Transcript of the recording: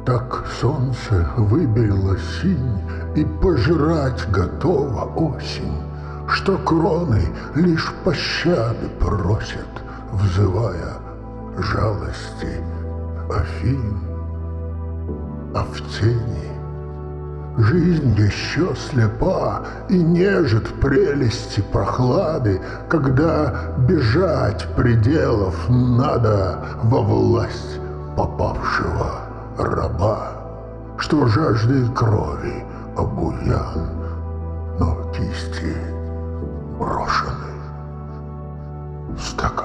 Так солнце выбелило синь, и пожрать готова осень, что кроны лишь пощады просят, взывая жалости Афин. А в тени жизнь еще слепа и нежит прелести прохлады, когда бежать пределов надо во власть попавшего раба, что жаждет крови обуян, но кисти брошены в стакан.